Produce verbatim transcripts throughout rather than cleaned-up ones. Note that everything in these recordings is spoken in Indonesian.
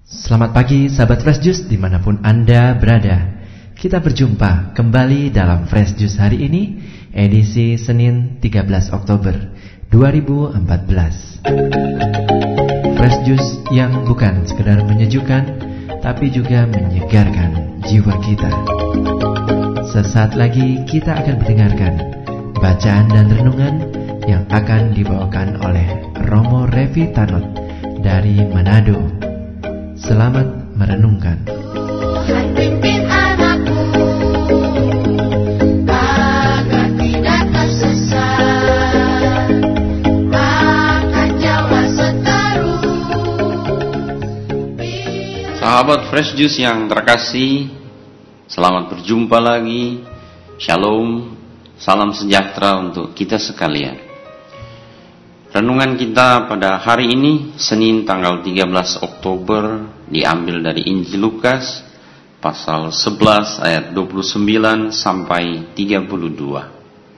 Selamat pagi sahabat Fresh Juice dimanapun Anda berada. Kita berjumpa kembali dalam Fresh Juice hari ini, edisi Senin tiga belas Oktober dua ribu empat belas. Fresh Juice yang bukan sekedar menyejukkan, tapi juga menyegarkan jiwa kita. Sesaat lagi kita akan mendengarkan bacaan dan renungan yang akan dibawakan oleh Romo Revi Tanot dari Manado. Selamat merenungkan. Tuhan pimpin anakku agar tidak tersesat akan jalan seteru. Sahabat Fresh Juice yang terkasih, selamat berjumpa lagi. Shalom, salam sejahtera untuk kita sekalian. Renungan kita pada hari ini, Senin tanggal tiga belas Oktober, diambil dari Injil Lukas, pasal sebelas ayat dua puluh sembilan sampai tiga puluh dua.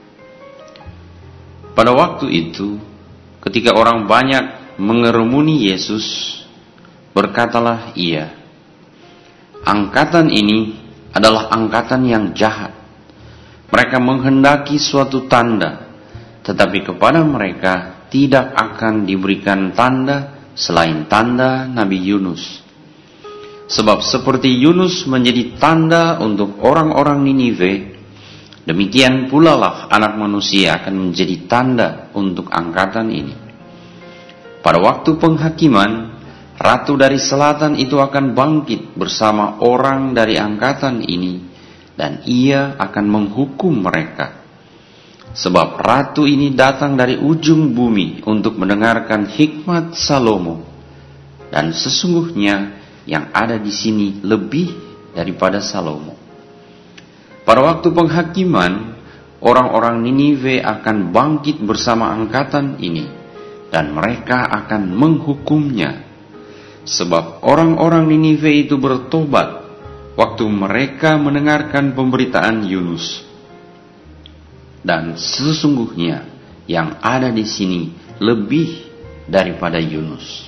Pada waktu itu, ketika orang banyak mengerumuni Yesus, berkatalah ia, "Angkatan ini adalah angkatan yang jahat. Mereka menghendaki suatu tanda, tetapi kepada mereka tidak akan diberikan tanda selain tanda Nabi Yunus. Sebab seperti Yunus menjadi tanda untuk orang-orang Ninive, demikian pula lah anak manusia akan menjadi tanda untuk angkatan ini. Pada waktu penghakiman, ratu dari selatan itu akan bangkit bersama orang dari angkatan ini, dan ia akan menghukum mereka. Sebab ratu ini datang dari ujung bumi untuk mendengarkan hikmat Salomo, dan sesungguhnya yang ada di sini lebih daripada Salomo. Pada waktu penghakiman, orang-orang Ninive akan bangkit bersama angkatan ini, dan mereka akan menghukumnya. Sebab orang-orang Ninive itu bertobat waktu mereka mendengarkan pemberitaan Yunus. Dan sesungguhnya yang ada di sini lebih daripada Yunus."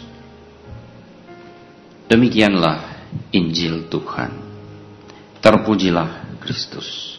Demikianlah Injil Tuhan. Terpujilah Kristus.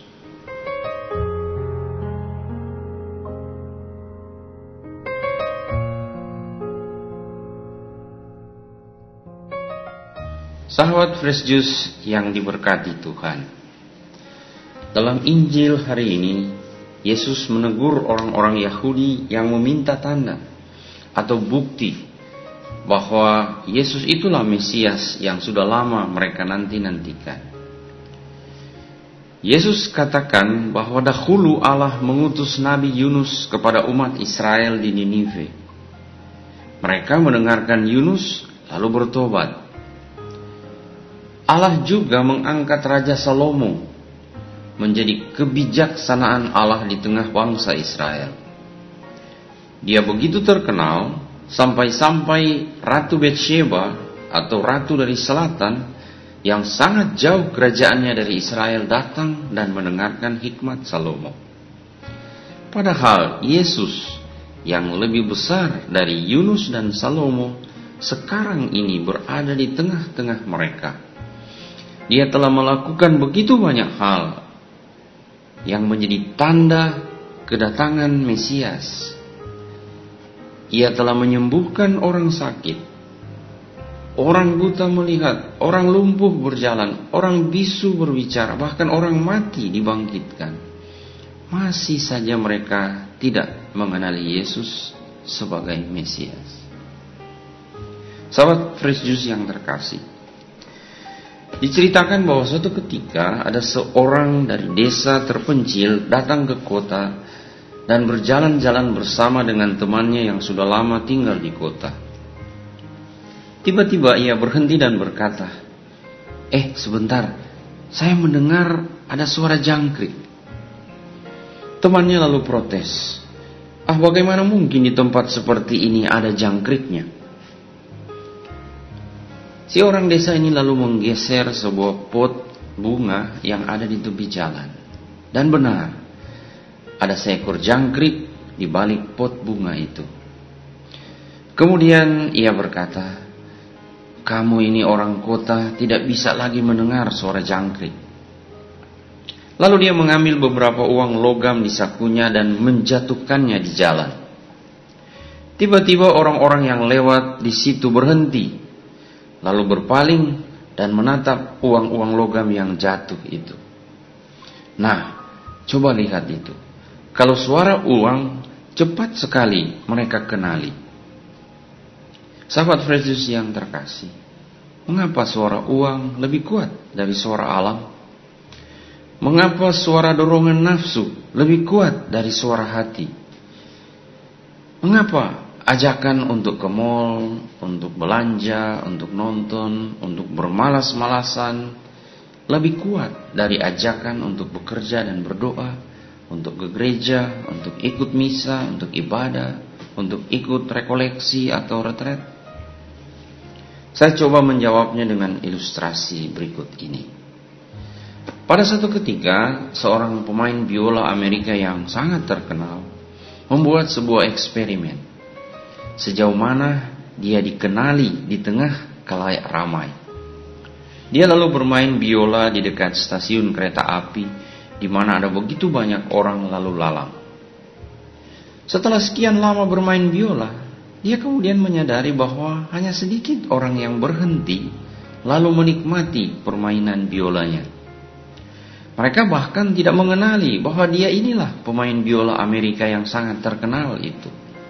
Sahabat Fresh Juice yang diberkati Tuhan, dalam Injil hari ini Yesus menegur orang-orang Yahudi yang meminta tanda atau bukti bahwa Yesus itulah Mesias yang sudah lama mereka nanti-nantikan. Yesus katakan bahwa dahulu Allah mengutus Nabi Yunus kepada umat Israel di Ninive. Mereka mendengarkan Yunus lalu bertobat. Allah juga mengangkat Raja Salomo menjadi kebijaksanaan Allah di tengah bangsa Israel. Dia begitu terkenal sampai-sampai Ratu Betsheba atau Ratu dari Selatan yang sangat jauh kerajaannya dari Israel datang dan mendengarkan hikmat Salomo. Padahal Yesus yang lebih besar dari Yunus dan Salomo sekarang ini berada di tengah-tengah mereka. Dia telah melakukan begitu banyak hal yang menjadi tanda kedatangan Mesias. Ia telah menyembuhkan orang sakit, orang buta melihat, orang lumpuh berjalan, orang bisu berbicara, bahkan orang mati dibangkitkan. Masih saja mereka tidak mengenali Yesus sebagai Mesias. Sahabat Fresh Juice yang terkasih, diceritakan bahwa suatu ketika ada seorang dari desa terpencil datang ke kota dan berjalan-jalan bersama dengan temannya yang sudah lama tinggal di kota. Tiba-tiba ia berhenti dan berkata, "Eh, sebentar, saya mendengar ada suara jangkrik." Temannya lalu protes, "Ah, bagaimana mungkin di tempat seperti ini ada jangkriknya?" Si orang desa ini lalu menggeser sebuah pot bunga yang ada di tepi jalan. Dan benar, ada seekor jangkrik di balik pot bunga itu. Kemudian ia berkata, kamu ini orang kota tidak bisa lagi mendengar suara jangkrik. Lalu dia mengambil beberapa uang logam di sakunya dan menjatuhkannya di jalan. Tiba-tiba orang-orang yang lewat di situ berhenti, lalu berpaling dan menatap uang-uang logam yang jatuh itu. Nah, coba lihat itu. Kalau suara uang, cepat sekali mereka kenali. Sahabat Fresh Juice yang terkasih, mengapa suara uang lebih kuat dari suara alam? Mengapa suara dorongan nafsu lebih kuat dari suara hati? Mengapa ajakan untuk ke mall, untuk belanja, untuk nonton, untuk bermalas-malasan lebih kuat dari ajakan untuk bekerja dan berdoa, untuk ke gereja, untuk ikut misa, untuk ibadah, untuk ikut rekoleksi atau retret? Saya coba menjawabnya dengan ilustrasi berikut ini. Pada suatu ketika, seorang pemain biola Amerika yang sangat terkenal membuat sebuah eksperimen. Sejauh mana dia dikenali di tengah khalayak ramai. Dia lalu bermain biola di dekat stasiun kereta api, di mana ada begitu banyak orang lalu lalang. Setelah sekian lama bermain biola, dia kemudian menyadari bahwa hanya sedikit orang yang berhenti lalu menikmati permainan biolanya. Mereka bahkan tidak mengenali bahwa dia inilah pemain biola Amerika yang sangat terkenal itu.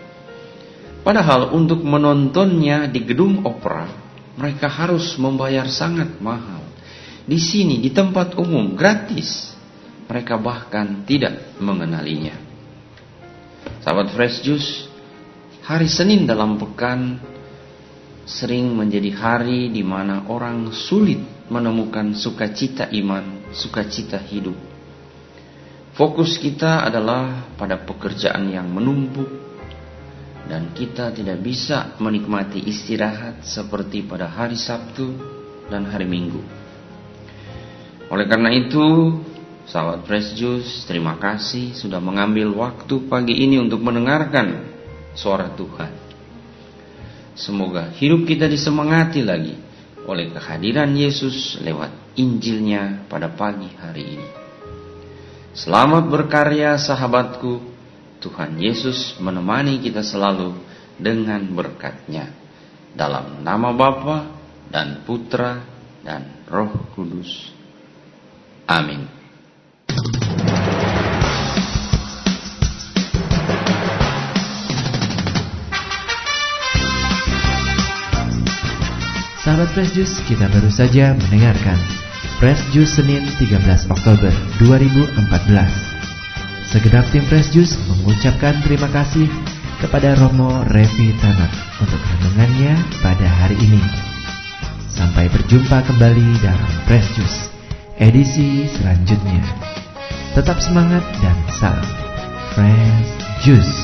Padahal untuk menontonnya di gedung opera, mereka harus membayar sangat mahal. Di sini, di tempat umum, gratis. Mereka bahkan tidak mengenalinya. Sahabat Fresh Juice, hari Senin dalam pekan sering menjadi hari di mana orang sulit menemukan sukacita iman, sukacita hidup. Fokus kita adalah pada pekerjaan yang menumpuk, dan kita tidak bisa menikmati istirahat seperti pada hari Sabtu dan hari Minggu. Oleh karena itu, sahabat Fresh Juice, terima kasih sudah mengambil waktu pagi ini untuk mendengarkan suara Tuhan. Semoga hidup kita disemangati lagi oleh kehadiran Yesus lewat Injilnya pada pagi hari ini. Selamat berkarya sahabatku. Tuhan Yesus menemani kita selalu dengan berkat-Nya. Dalam nama Bapa dan Putra dan Roh Kudus. Amin. Sahabat Fresh Juice, kita baru saja mendengarkan Fresh Juice Senin tiga belas Oktober dua ribu empat belas. Segenap tim Fresh Juice mengucapkan terima kasih kepada Romo Revi Tanat untuk renungannya pada hari ini. Sampai berjumpa kembali dalam Fresh Juice edisi selanjutnya. Tetap semangat dan salam Fresh Juice.